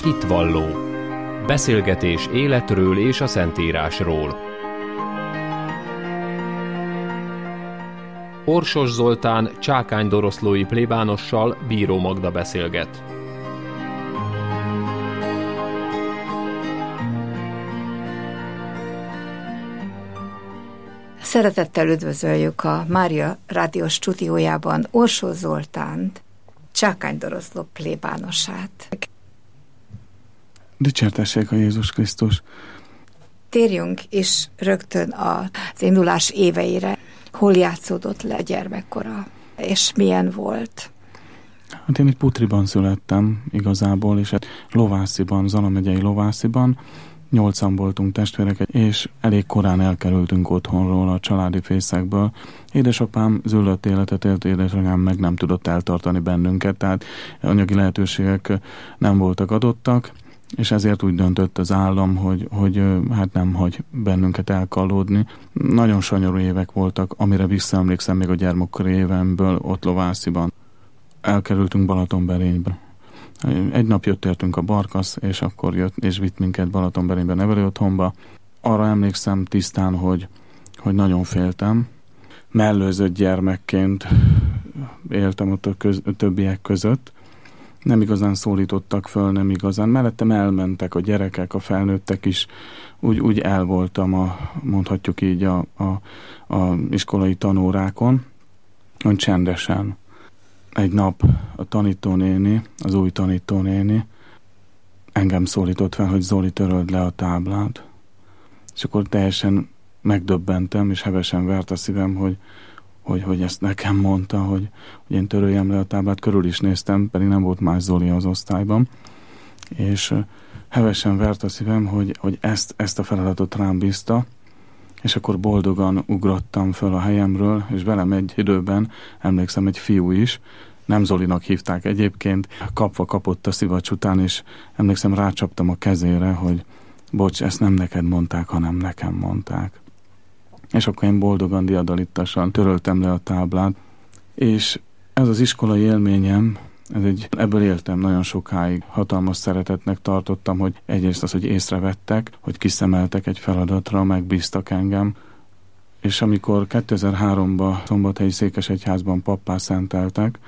Hitvalló. Beszélgetés életről és a Szentírásról. Orsos Zoltán csákánydoroszlói plébánossal Bíró Magda beszélget. Szeretettel üdvözöljük a Mária Rádió stúdiójában Orsos Zoltánt, csákánydoroszló plébánosát. Dicsértessék a Jézus Krisztus! Térjünk is rögtön az indulás éveire. Hol játszódott le a gyermekkora, és milyen volt? Hát én egy Putriban születtem igazából, és Lovásziban, Zala megyei Lovásziban. 8-an voltunk testvérek, és elég korán elkerültünk otthonról, a családi fészekből. Édesapám züllött életet élt, édesanyám meg nem tudott eltartani bennünket, tehát anyagi lehetőségek nem voltak adottak, és ezért úgy döntött az állam, hogy hát nem hagy bennünket elkallódni. Nagyon sanyarú évek voltak, amire visszaemlékszem még a gyermekkori évemből ott Lovásziban. Elkerültünk Balatonberénybe. Egy nap értünk a Barkasz, és akkor jött és vitt minket Balatonberénybe nevelőotthonba. Arra emlékszem tisztán, hogy nagyon féltem. Mellőzött gyermekként éltem ott a többiek között. Nem igazán szólítottak föl, nem igazán. Mellettem elmentek a gyerekek, a felnőttek is. Úgy el voltam mondhatjuk így a iskolai tanórákon, olyan csendesen. Egy nap a tanítónéni, az új tanítónéni engem szólított fel, hogy Zoli, töröld le a táblát. És akkor teljesen megdöbbentem, és hevesen vert a szívem, hogy ezt nekem mondta, hogy én töröljem le a táblát. Körül is néztem, pedig nem volt más Zoli az osztályban. És hevesen vert a szívem, hogy ezt a feladatot rám bízta, és akkor boldogan ugrottam föl a helyemről, és velem egy időben, emlékszem, egy fiú is, nem Zolinak hívták egyébként, kapott a szivacs után, és emlékszem, rácsaptam a kezére, hogy bocs, ezt nem neked mondták, hanem nekem mondták. És akkor én boldogan, diadalittasan töröltem le a táblát, és ez az iskolai élményem, ebből éltem nagyon sokáig. Hatalmas szeretetnek tartottam, hogy egyrészt az, hogy észrevettek, hogy kiszemeltek egy feladatra, megbíztak engem, és amikor 2003-ban Szombathelyi Székesegyházban pappá szenteltek,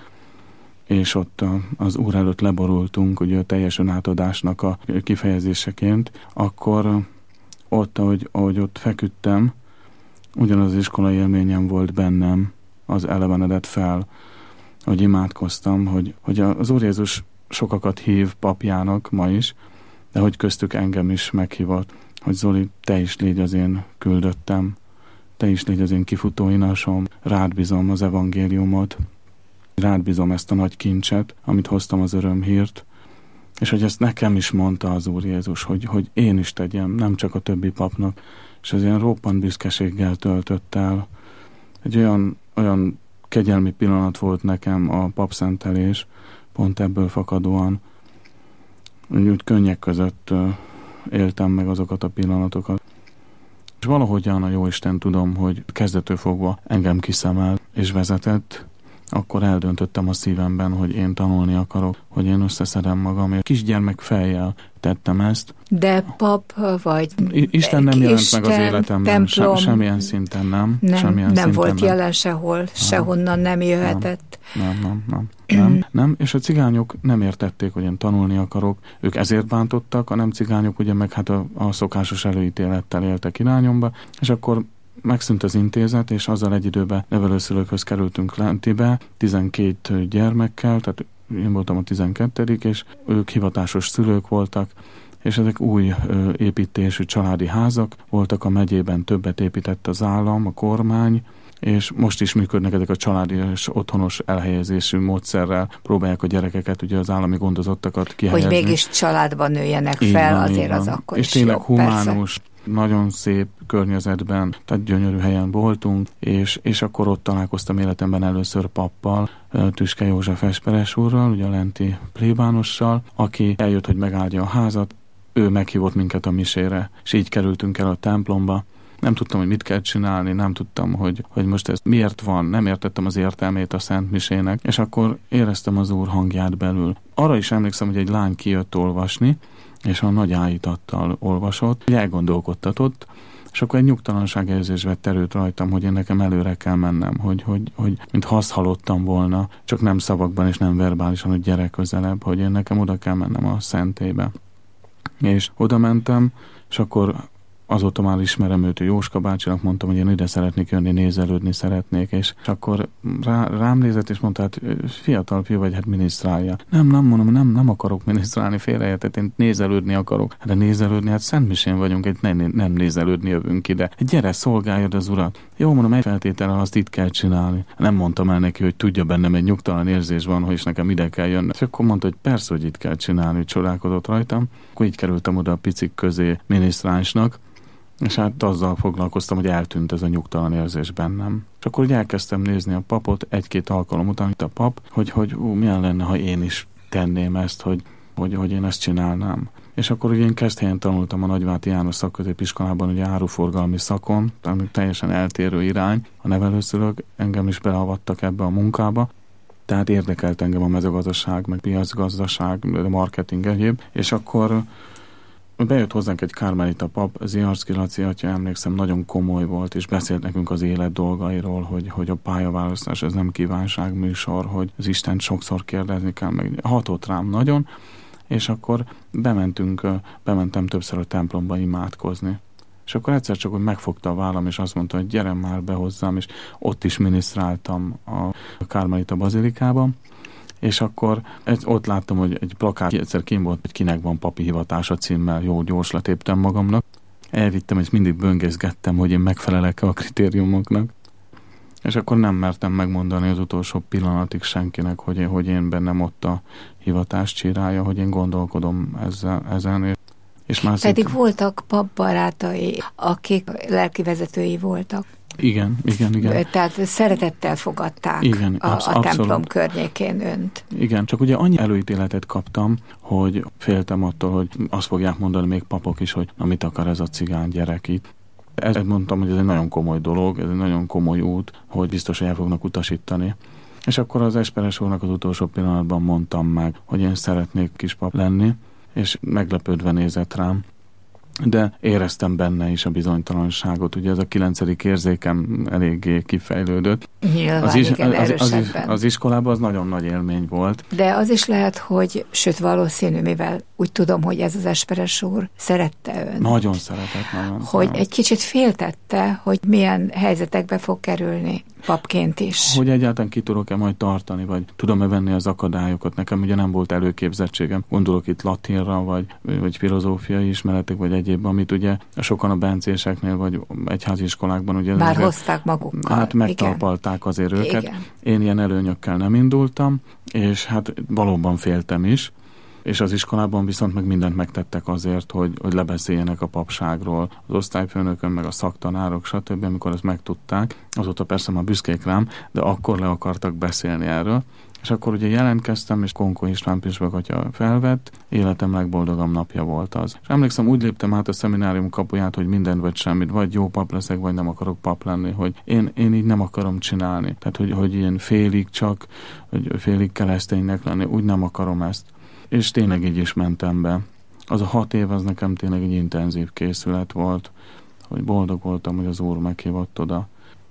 és ott az Úr előtt leborultunk, ugye a teljes önátadásnak a kifejezéseként, akkor ott, ahogy ott feküdtem, ugyanaz az iskolai élményem volt bennem, az elevenedett fel, hogy imádkoztam, hogy az Úr Jézus sokakat hív papjának ma is, de hogy köztük engem is meghívott, hogy Zoli, te is légy az én küldöttem, te is légy az én kifutóinasom, rád bízom az evangéliumot, rád bízom ezt a nagy kincset, amit hoztam, az örömhírt, és hogy ezt nekem is mondta az Úr Jézus, hogy én is tegyem, nem csak a többi papnak, és az ilyen roppant büszkeséggel töltött el. Egy olyan kegyelmi pillanat volt nekem a papszentelés, pont ebből fakadóan, úgy könnyek között éltem meg azokat a pillanatokat. És valahogyan a Jóisten tudom, hogy kezdettől fogva engem kiszemel és vezetett, akkor eldöntöttem a szívemben, hogy én tanulni akarok, hogy én összeszedem magam. Kisgyermek fejjel tettem ezt. De pap vagy Isten nem jelent meg az életemben, semmilyen szinten nem. Nem volt jelen sehol, sehonnan nem jöhetett. Nem. És a cigányok nem értették, hogy én tanulni akarok. Ők ezért bántottak, a nem cigányok ugye meg hát a szokásos előítélettel éltek irányomba, és akkor megszűnt az intézet, és azzal egy időben nevelőszülőkhöz kerültünk lentibe, 12 gyermekkel, tehát én voltam a 12., és ők hivatásos szülők voltak, és ezek új építésű családi házak voltak, a megyében többet épített az állam, a kormány, és most is működnek ezek a családi és otthonos elhelyezésű módszerrel, próbálják a gyerekeket, ugye az állami gondozottakat kihelyezni. Hogy mégis családban nőjenek fel, van, azért az akkor és is tényleg jobb, humánus, persze. Nagyon szép környezetben, tehát gyönyörű helyen voltunk, és akkor ott találkoztam életemben először pappal, Tüske József Esperes úrral, ugye a lenti plébánossal, aki eljött, hogy megáldja a házat, ő meghívott minket a misére, és így kerültünk el a templomba, Nem tudtam, hogy mit kell csinálni, nem tudtam, hogy most ez miért van, nem értettem az értelmét a Szent Misének, és akkor éreztem az Úr hangját belül. Arra is emlékszem, hogy egy lány kijött olvasni, és a nagy áhítattal olvasott, hogy elgondolkodtatott, és akkor egy nyugtalanságérzés vett erőt rajtam, hogy én nekem előre kell mennem, hogy mintha azt hallottam volna, csak nem szavakban és nem verbálisan, hogy gyere közelebb, hogy én nekem oda kell mennem a szentélybe. És oda mentem, és akkor azóta már ismerem őt, Jóska bácsinak mondtam, hogy én ide szeretnék jönni, nézelődni szeretnék, és akkor rám nézett, és mondta, hát fiatal fiú vagy, hát minisztrálja. Nem akarok minisztrálni, félreértett, én nézelődni akarok. De nézelődni, hát Szentmisén vagyunk, nem nézelődni jövünk ide. Gyere, szolgáljad az Urat. Jó, mondom, egy feltétellel azt itt kell csinálni. Nem mondtam el neki, hogy tudja, bennem egy nyugtalan érzés van, hogy nekem ide kell jönni. És akkor mondta, hogy persze, hogy itt kell csinálni, hogy csodálkodott rajtam. Akkor így kerültem oda a picik közé minisztránsnak, és hát azzal foglalkoztam, hogy eltűnt ez a nyugtalan érzés bennem. És akkor úgy elkezdtem nézni a papot egy-két alkalom után, itt a pap, hogy milyen lenne, ha én is tenném ezt, hogy én ezt csinálnám. És akkor ugye én Keszthelyen tanultam a Nagyváti János Szakközépiskolában, ugye áruforgalmi szakon, ami teljesen eltérő irány. A nevelőszülők engem is beavattak ebbe a munkába, tehát érdekelt engem a mezőgazdaság, meg piacgazdaság, a marketing egyéb, és akkor bejött hozzánk egy kármelita pap, Ziharszky Laci atya, emlékszem, nagyon komoly volt, és beszélt nekünk az élet dolgairól, hogy a pályaválasztás ez nem kívánságműsor, hogy az Istent sokszor kérdezni kell, meg hatott rám nagyon, és akkor bementem többször a templomba imádkozni. És akkor egyszer csak hogy megfogta a vállam, és azt mondta, hogy gyere már be hozzám, és ott is minisztráltam a kármelita bazilikában. És akkor ott láttam, hogy egy plakát egyszer kim volt, hogy kinek van papi hivatása címmel, jó, gyors letéptem magamnak. Elvittem, és mindig böngészgettem, hogy én megfelelek a kritériumoknak. És akkor nem mertem megmondani az utolsó pillanatig senkinek, hogy én bennem ott a hivatás csírája, hogy én gondolkodom ezen. És már pedig voltak papbarátai, akik lelkivezetői voltak. Igen. Tehát szeretettel fogadták igen, a templom környékén önt. Igen, csak ugye annyi előítéletet kaptam, hogy féltem attól, hogy azt fogják mondani még papok is, hogy na mit akar ez a cigány gyerek itt. Ezt mondtam, hogy ez egy nagyon komoly dolog, ez egy nagyon komoly út, hogy biztos, hogy el fognak utasítani. És akkor az Esperes úrnak az utolsó pillanatban mondtam meg, hogy én szeretnék kispap lenni, és meglepődve nézett rám. De éreztem benne is a bizonytalanságot. Ugye ez a 9. érzékem eléggé kifejlődött. Nyilván, az iskolában az nagyon nagy élmény volt. De az is lehet, hogy, sőt valószínű, mivel úgy tudom, hogy ez az Esperes úr szerette ön. Nagyon szeretett. Hogy egy kicsit féltette, hogy milyen helyzetekbe fog kerülni papként is. Hogy egyáltalán ki tudok-e majd tartani, vagy tudom-e venni az akadályokat. Nekem ugye nem volt előképzettségem. Gondolok itt latinra, vagy filozófiai ismeretek, vagy egyéb, amit ugye sokan a bencéseknél, vagy egyháziskolákban ugye... Már hozták magukkal. Hát megtalpalták azért őket. Igen. Én ilyen előnyökkel nem indultam, és hát valóban féltem is, és az iskolában viszont meg mindent megtettek azért, hogy lebeszéljenek a papságról. Az osztályfőnökön, meg a szaktanárok, stb. Amikor ezt megtudták, azóta persze már büszkék rám, de akkor le akartak beszélni erről. És akkor ugye jelentkeztem, és Konkó István püspök atya felvett, életem legboldogabb napja volt az. És emlékszem, úgy léptem át a szeminárium kapuját, hogy mindent vagy semmit, vagy jó pap leszek, vagy nem akarok pap lenni, hogy én így nem akarom csinálni. Tehát, hogy ilyen félig csak, hogy félig kereszténynek lenni, úgy nem akarom ezt. És tényleg így is mentem be. Az a 6 év, az nekem tényleg egy intenzív készület volt, hogy boldog voltam, hogy az Úr meghívott oda.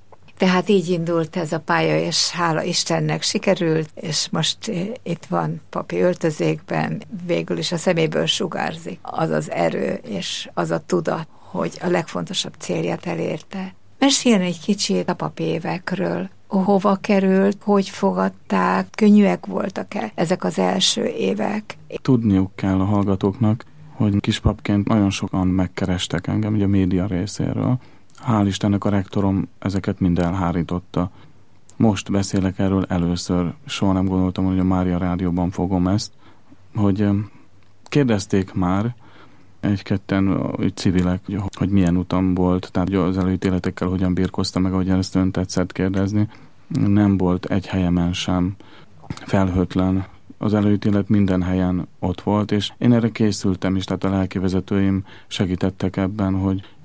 Tehát így indult ez a pálya, és hála Istennek sikerült, és most itt van papi öltözékben, végül is a szeméből sugárzik az az erő, és az a tudat, hogy a legfontosabb célját elérte. Meséljen egy kicsit a papi évekről. Hova került, hogy fogadták, könnyűek voltak-e ezek az első évek? Tudniuk kell a hallgatóknak, hogy kispapként nagyon sokan megkerestek engem, ugye a média részéről. Hál' Istennek a rektorom ezeket mind elhárította. Most beszélek erről először, soha nem gondoltam, hogy a Mária Rádióban fogom ezt, hogy kérdezték már egy-ketten civilek, hogy milyen utam volt, tehát az előítéletekkel hogyan birkoztam meg, ahogy ezt ön tetszett kérdezni. Nem volt egy helyemen sem felhőtlen. Az előítélet minden helyen ott volt, és én erre készültem is, tehát a lelkivezetőim segítettek ebben, hogy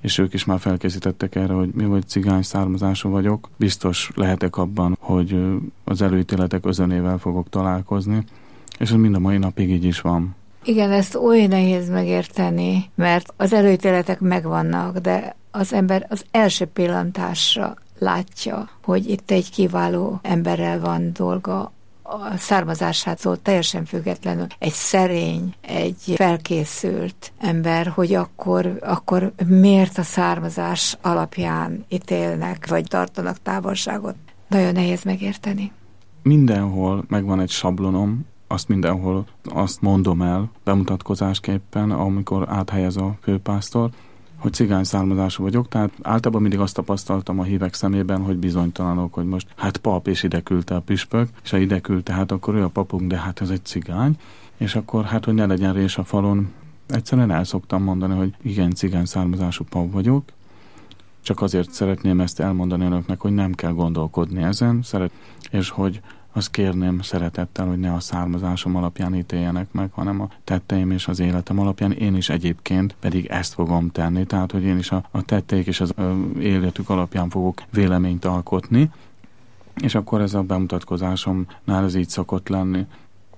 és ők is már felkészítettek erre, hogy mi vagy cigány származású vagyok, biztos lehetek abban, hogy az előítéletek özönével fogok találkozni, és ez mind a mai napig így is van. Igen, ezt oly nehéz megérteni, mert az előítéletek megvannak, de az ember az első pillantásra látja, hogy itt egy kiváló emberrel van dolga, a származásától teljesen függetlenül egy szerény, egy felkészült ember, hogy akkor miért a származás alapján ítélnek, vagy tartanak távolságot. Nagyon nehéz megérteni. Mindenhol megvan egy sablonom, azt mindenhol azt mondom el bemutatkozásképpen, amikor áthelyez a főpásztor, hogy cigány származású vagyok, tehát általában mindig azt tapasztaltam a hívek szemében, hogy bizonytalanok, hogy most hát pap, és ide küldte a püspök, és ha ide küldte, hát akkor ő a papunk, de hát ez egy cigány, és akkor hát, hogy ne legyen rés a falon, egyszerűen el szoktam mondani, hogy igen, cigány származású pap vagyok, csak azért szeretném ezt elmondani önöknek, hogy nem kell gondolkodni ezen, és hogy azt kérném szeretettel, hogy ne a származásom alapján ítéljenek meg, hanem a tetteim és az életem alapján. Én is egyébként pedig ezt fogom tenni, tehát hogy én is a tetteik és az életük alapján fogok véleményt alkotni, és akkor ez a bemutatkozásomnál ez így szokott lenni.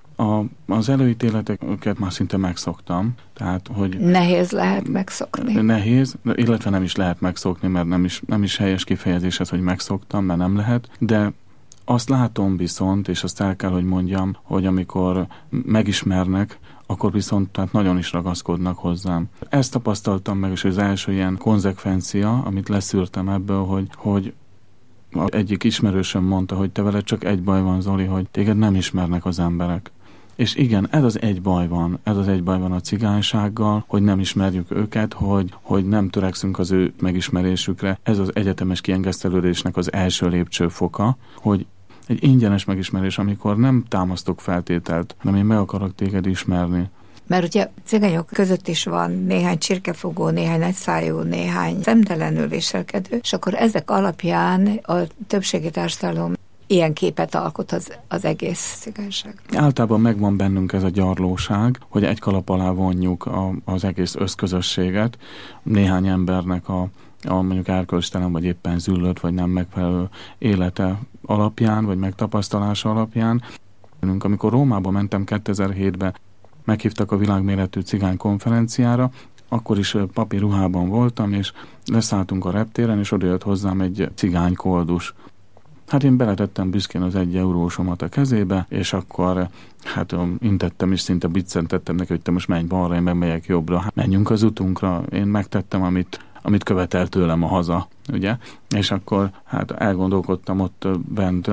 Az előítéleteket már szinte megszoktam, tehát hogy... Nehéz lehet megszokni. Nehéz, illetve nem is lehet megszokni, mert nem is helyes kifejezés ez, hogy megszoktam, mert nem lehet, de azt látom viszont, és azt el kell, hogy mondjam, hogy amikor megismernek, akkor viszont tehát nagyon is ragaszkodnak hozzám. Ezt tapasztaltam meg, és az első ilyen konzekvencia, amit leszűrtem ebből, hogy egyik ismerősöm mondta, hogy te veled csak egy baj van, Zoli, hogy téged nem ismernek az emberek. És igen, ez az egy baj van a cigánysággal, hogy nem ismerjük őket, hogy nem törekszünk az ő megismerésükre. Ez az egyetemes kiengesztelődésnek az első lépcsőfoka, hogy egy ingyenes megismerés, amikor nem támasztok feltételt, hanem én meg akarok téged ismerni. Mert ugye cigányok között is van néhány csirkefogó, néhány nagyszájú, néhány szemtelenül viselkedő, és akkor ezek alapján a többségi társadalom ilyen képet alkot az egész cigányság. Általában megvan bennünk ez a gyarlóság, hogy egy kalap alá vonjuk az egész összközösséget, néhány embernek a mondjuk erkölcstelen, vagy éppen züllött, vagy nem megfelelő élete alapján, vagy megtapasztalása alapján. Amikor Rómába mentem 2007-ben, meghívtak a világméretű cigány konferenciára, akkor is papi ruhában voltam, és leszálltunk a reptéren, és odajött hozzám egy cigány koldus. Hát én beletettem büszkén az 1 eurósomat a kezébe, és akkor hát intettem, és szinte biccentettem neki, hogy te most menj balra, én meg megyek jobbra. Hát menjünk az utunkra, én megtettem, amit követel tőlem a haza, ugye? És akkor hát elgondolkodtam ott bent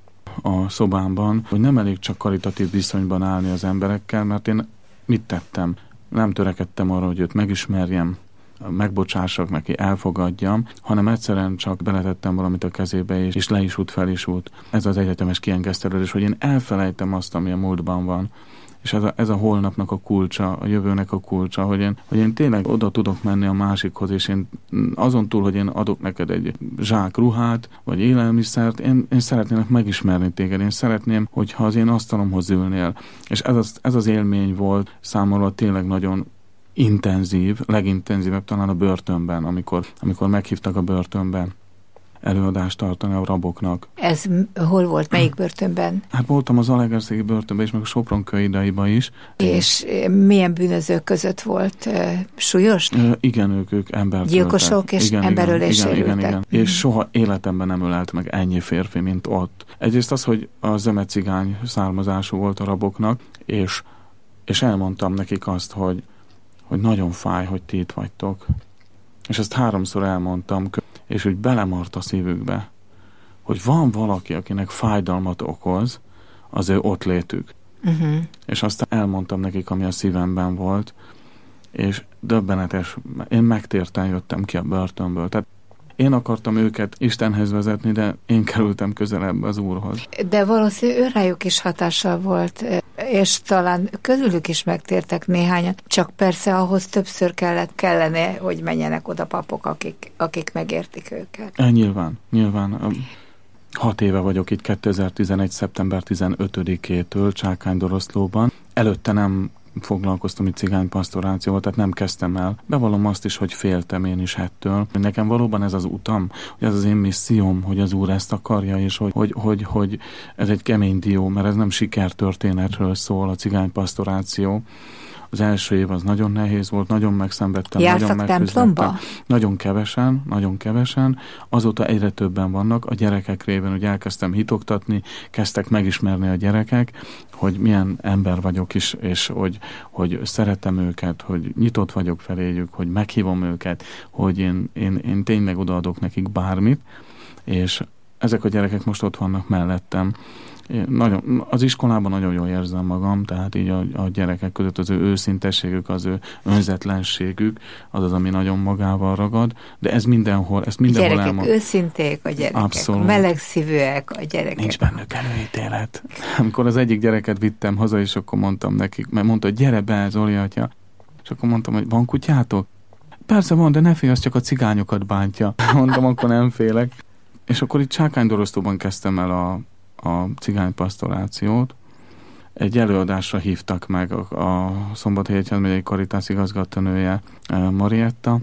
a szobámban, hogy nem elég csak karitatív viszonyban állni az emberekkel, mert én mit tettem? Nem törekedtem arra, hogy őt megismerjem, megbocsássak neki, elfogadjam, hanem egyszerűen csak beletettem valamit a kezébe, és le is út, fel is út. Ez az egyetemes kiengesztelődés, hogy én elfelejtem azt, ami a múltban van. És ez a holnapnak a kulcsa, a jövőnek a kulcsa, hogy én tényleg oda tudok menni a másikhoz, és én azon túl, hogy én adok neked egy zsák ruhát, vagy élelmiszert, én szeretnének megismerni téged, én szeretném, hogyha az én asztalomhoz ülnél. És ez az élmény volt számomra tényleg nagyon intenzív, legintenzívebb talán a börtönben, amikor meghívtak a börtönben előadást tartani a raboknak. Ez hol volt? Melyik börtönben? Hát voltam az Alegerszegi börtönben is, meg a Sopron-Kőidaiban is. És milyen bűnözők között volt? Súlyos? Igen, ők embert gyilkosok és emberölésre ültek. Igen. És soha életemben nem ölelt meg ennyi férfi, mint ott. Egyrészt az, hogy a zömecigány származású volt a raboknak, és elmondtam nekik azt, hogy nagyon fáj, hogy ti itt vagytok. És ezt 3-szor elmondtam, és úgy belemart a szívükbe, hogy van valaki, akinek fájdalmat okoz az ő ott létük. Uh-huh. És aztán elmondtam nekik, ami a szívemben volt, és döbbenetes, én megtérten jöttem ki a börtönből. Tehát én akartam őket Istenhez vezetni, de én kerültem közelebb az Úrhoz. De valószínűleg őrájuk is hatással volt, és talán közülük is megtértek néhányan, csak persze ahhoz többször kellene, hogy menjenek oda papok, akik megértik őket. Nyilván. 6 éve vagyok itt 2011. szeptember 15-től Csákánydoroszlóban. Előtte nem foglalkoztam itt cigánypastorációval, tehát nem kezdtem el. Bevallom azt is, hogy féltem én is ettől. Nekem valóban ez az utam, hogy ez az én misszióm, hogy az Úr ezt akarja, és hogy ez egy kemény dió, mert ez nem sikertörténetről szól a cigánypastoráció. Az első év az nagyon nehéz volt, nagyon megszenvedtem, jártak nagyon megküzdöttem. templomba? Nagyon kevesen. Azóta egyre többen vannak. A gyerekek révén, hogy elkezdtem hitoktatni, kezdtek megismerni a gyerekek, hogy milyen ember vagyok is, és hogy szeretem őket, hogy nyitott vagyok feléjük, hogy meghívom őket, hogy én tényleg odaadok nekik bármit, és ezek a gyerekek most ott vannak mellettem. Az iskolában nagyon jól érzem magam, tehát így a gyerekek között az ő őszintességük, az ő önzetlenségük, az, ami nagyon magával ragad, de ez mindenhol gyerekek őszinték, a gyerekek abszolút melegszívűek, a gyerekek. Nincs bennük előítélet. Amikor az egyik gyereket vittem haza, és akkor mondtam nekik, mert mondta, hogy gyere be, Zoli atya, és akkor mondtam, hogy van kutyátok? Persze van, de ne félj, az csak a cigányokat bántja. Mondtam, akkor nem félek. És akkor itt Csákánydorosztóban kezdtem el a cigánypastorációt. Egy előadásra hívtak meg a Szombathelyi Egyházmegyei Karitász igazgatónője, Marietta,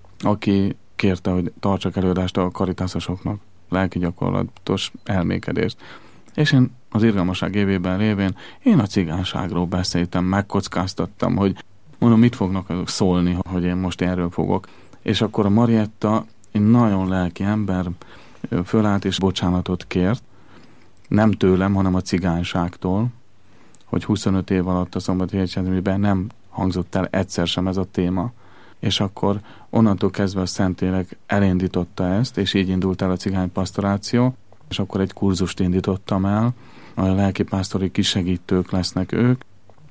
aki kérte, hogy tartsak előadást a karitászosoknak, lelki gyakorlatos elmékedést. És én az irgalmaság évében révén én a cigányságról beszéltem, megkockáztattam, hogy mondom, mit fognak azok szólni, hogy én most erről fogok. És akkor a Marietta, egy nagyon lelki ember, fölállt és bocsánatot kért, nem tőlem, hanem a cigányságtól, hogy 25 év alatt a Szombathelyi Egyházmegyében nem hangzott el egyszer sem ez a téma. És akkor onnantól kezdve a Szentlélek elindította ezt, és így indult el a cigánypastoráció, és akkor egy kurzust indítottam el, a lelkipásztori kisegítők lesznek ők.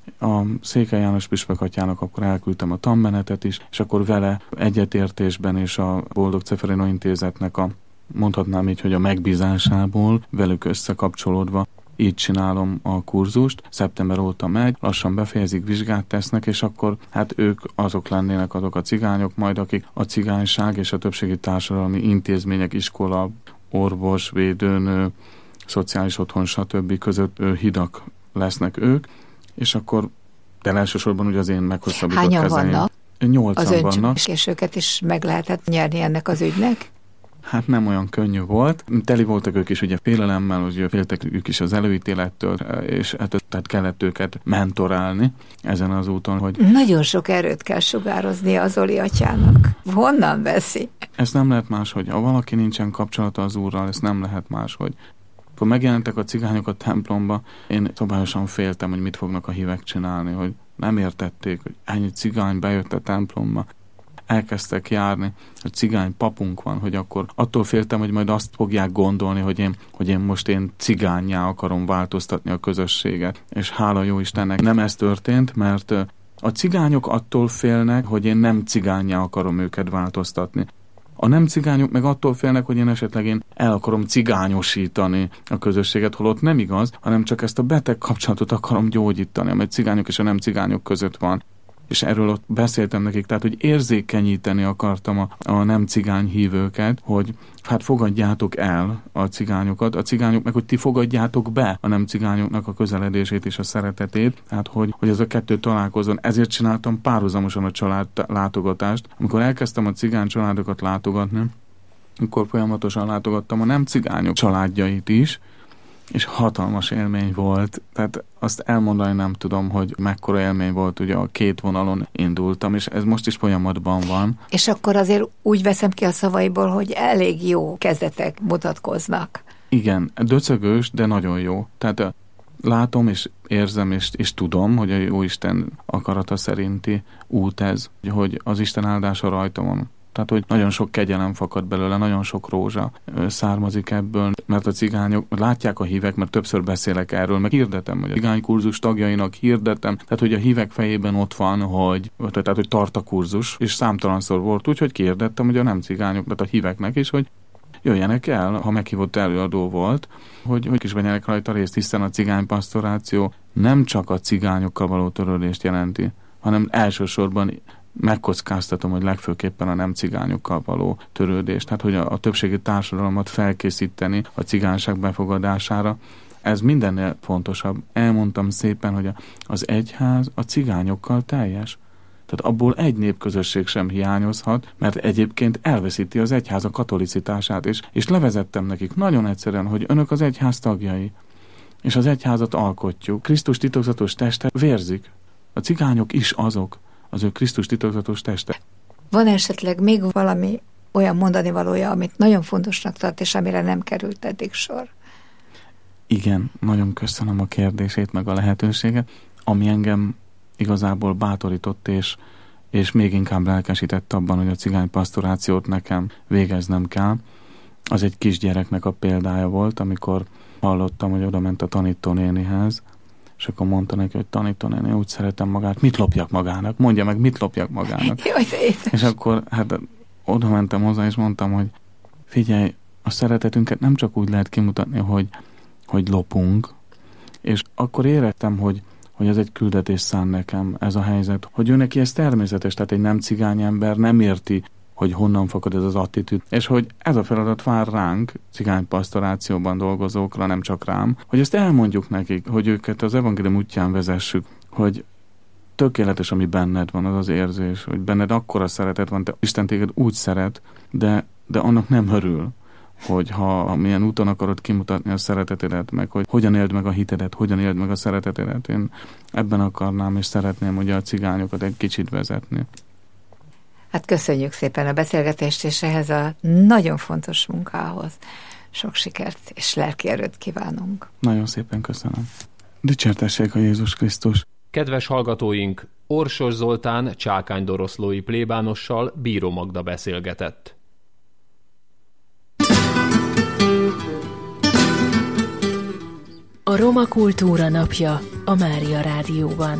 A Székely János Püspök atyának akkor elküldtem a tanmenetet is, és akkor vele egyetértésben és a Boldog Ceferino Intézetnek mondhatnám így, hogy a megbízásából velük összekapcsolódva így csinálom a kurzust. Szeptember óta megy, lassan befejezik, vizsgát tesznek, és akkor hát ők azok lennének azok a cigányok majd, akik a cigányság és a többségi társadalmi intézmények, iskola, orvos, védőnő, szociális otthon, stb. Között hidak lesznek ők, és akkor de elsősorban ugye az én meghosszabbított kezeim. Hányan vannak? 8-an vannak. És őket is meg lehetett nyerni ennek az ügynek? Hát nem olyan könnyű volt. Teli voltak ők is ugye félelemmel, hogy féltek ők is az előítélettől, és tehát kellett őket mentorálni ezen az úton, hogy... Nagyon sok erőt kell sugározni az Zoli atyának. Honnan veszi? Ez nem lehet máshogy. Ha valaki nincsen kapcsolata az Úrral, ez nem lehet máshogy. Akkor megjelentek a cigányok a templomba, én szabályosan féltem, hogy mit fognak a hívek csinálni, hogy nem értették, hogy ennyi cigány bejött a templomba. Elkezdtek járni, hogy cigány papunk van, hogy akkor attól féltem, hogy majd azt fogják gondolni, hogy én most cigánnyá akarom változtatni a közösséget. És hála jó Istennek nem ez történt, mert a cigányok attól félnek, hogy én nem cigánnyá akarom őket változtatni. A nem cigányok meg attól félnek, hogy én el akarom cigányosítani a közösséget, holott nem igaz, hanem csak ezt a beteg kapcsolatot akarom gyógyítani, amely cigányok és a nem cigányok között van. És erről ott beszéltem nekik, tehát, hogy érzékenyíteni akartam a nem cigány hívőket, hogy hát fogadjátok el a cigányokat, a cigányok meg, hogy ti fogadjátok be a nem cigányoknak a közeledését és a szeretetét, tehát, hogy ez a kettő találkozzon. Ezért csináltam párhuzamosan a család látogatást. Amikor elkezdtem a cigány családokat látogatni, akkor folyamatosan látogattam a nem cigányok családjait is, és hatalmas élmény volt. Tehát azt elmondani nem tudom, hogy mekkora élmény volt, ugye a két vonalon indultam, és ez most is folyamatban van. És akkor azért úgy veszem ki a szavaiból, hogy elég jó kezdetek mutatkoznak. Igen, döcögős, de nagyon jó. Tehát látom és érzem és tudom, hogy a Jóisten akarata szerinti út ez, hogy az Isten áldása rajta van. Tehát, hogy nagyon sok kegyelem fakad belőle, nagyon sok rózsa származik ebből, mert a cigányok látják a hívek, mert többször beszélek erről, meg hirdetem, hogy a cigánykurzus tagjainak hirdetem, tehát, hogy a hívek fejében ott van, hogy tart a kurzus, és számtalanszor volt úgy, hogy kihirdettem, hogy a nem cigányok, tehát a híveknek is, hogy jöjjenek el, ha meghívott előadó volt, hogy is vegyenek rajta részt, hiszen a cigánypastoráció nem csak a cigányokkal való törődést jelenti, hanem elsősorban megkockáztatom, hogy legfőképpen a nem cigányokkal való törődést. Tehát, hogy a többségi társadalmat felkészíteni a cigányság befogadására, ez mindennél fontosabb. Elmondtam szépen, hogy az egyház a cigányokkal teljes. Tehát abból egy népközösség sem hiányozhat, mert egyébként elveszíti az egyház a katolicitását, és levezettem nekik nagyon egyszerűen, hogy önök az egyház tagjai, és az egyházat alkotjuk. Krisztus titokzatos teste vérzik. A cigányok is azok, az ő Krisztus titokzatos teste. Van esetleg még valami olyan mondani valója, amit nagyon fontosnak tart, és amire nem került eddig sor? Igen, nagyon köszönöm a kérdését, meg a lehetőséget, ami engem igazából bátorított, és még inkább lelkesített abban, hogy a cigánypastorációt nekem végeznem kell. Az egy kisgyereknek a példája volt, amikor hallottam, hogy oda ment a tanítónénihez, és akkor mondta neki, hogy tanítónéni, úgy szeretem magát, mit lopjak magának? Mondja meg, mit lopjak magának? És akkor oda mentem hozzá, és mondtam, hogy figyelj, a szeretetünket nem csak úgy lehet kimutatni, hogy lopunk, és akkor éreztem, hogy ez egy küldetés szán nekem, ez a helyzet, hogy ő neki ez természetes, tehát egy nem cigány ember nem érti, hogy honnan fakad ez az attitűd, és hogy ez a feladat vár ránk, cigánypastorációban dolgozókra, nem csak rám, hogy ezt elmondjuk nekik, hogy őket az evangélium útján vezessük, hogy tökéletes, ami benned van, az az érzés, hogy benned akkora szeretet van, Isten téged úgy szeret, de annak nem örül, hogy ha milyen úton akarod kimutatni a szeretetedet, meg hogy hogyan éld meg a hitedet, hogyan éld meg a szeretetedet. Én ebben akarnám és szeretném ugye a cigányokat egy kicsit vezetni. Hát köszönjük szépen a beszélgetést, és ehhez a nagyon fontos munkához sok sikert és lelki erőt kívánunk. Nagyon szépen köszönöm. Dicsértessék a Jézus Krisztus! Kedves hallgatóink, Orsos Zoltán csákánydoroszlói plébánossal Bíró Magda beszélgetett. A Roma Kultúra Napja a Mária Rádióban.